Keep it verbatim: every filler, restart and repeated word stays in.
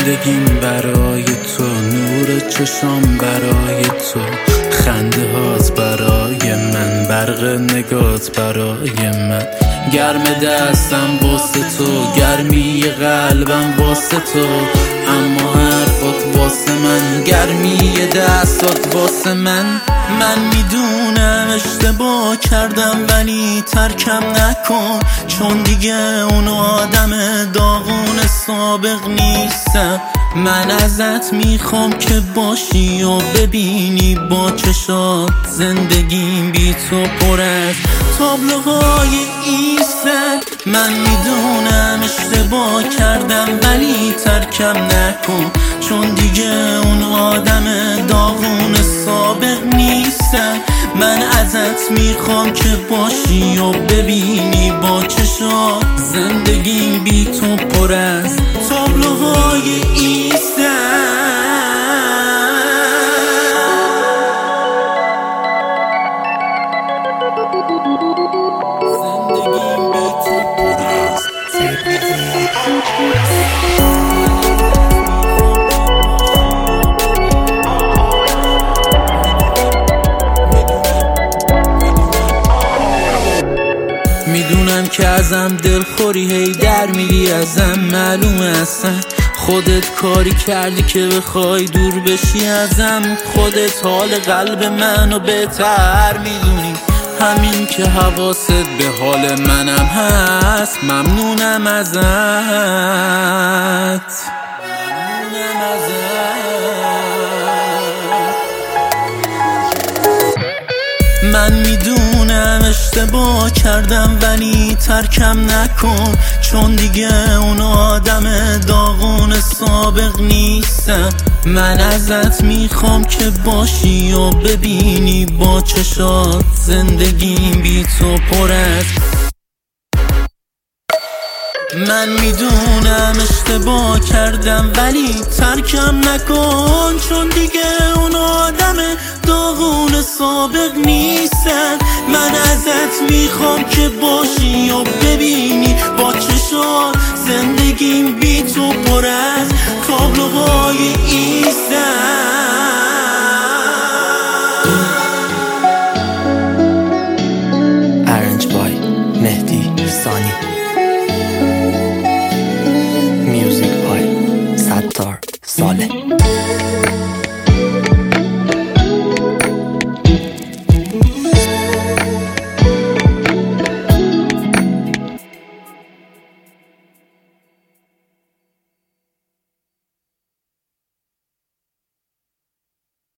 زندگیم برای تو، نور چشام برای تو، خنده هات برای من، برق نگات برای من، گرم دستم واسه تو، گرمی قلبم واسه تو، اما حرفات واسه من، گرمی دستات واسه من. من میدونم اشتباه کردم ولی ترکم نکن، چون دیگه اون آدم داغون سابق نیستم. من ازت میخوام که باشی و ببینی با چشات زندگیم بی تو پر از تابلوهای ایستن. من میدونم اشتباه کردم ولی ترکم نکن، چون دیگه اون آدم داغون سابق نیستم. من ازت میخوام که باشی و ببینی با چشات زندگی بی تو پر از تابلوهای ایستن. زندگی بی تو پر از میدونم که ازم دلخوری هی در میری ازم، معلومه اصلا خودت کاری کردی که بخوای دور بشی ازم. خودت حال قلب منو بهتر میدونی، همین که حواست به حال منم هست. ممنونم ازت، ممنونم ازت. من میدونم اشتباه کردم ولی ترکم نکن، چون دیگه اون آدم داغون سابق نیستم. من ازت میخوام که باشی و ببینی با چشات زندگیم بی تو پر از. من میدونم اشتباه کردم ولی ترکم نکن، چون دیگه اون آدم داغون سابق نیستن. من ازت میخوام که باشی و ببینی با چشات زندگیم بی تو پر از تابلوهای ایست.